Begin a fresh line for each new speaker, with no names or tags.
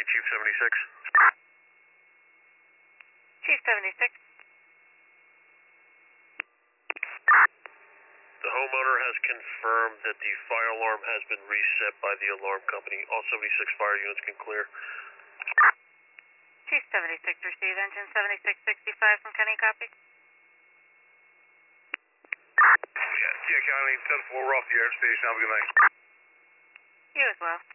Chief 76.
Chief 76.
The homeowner has confirmed that the fire alarm has been reset by the alarm company. All 76 fire units can clear.
Chief 76, receive engine 7665 from Kenny, copy.
Yeah, County 10-4, we're off the air station. Have a good night.
You as well.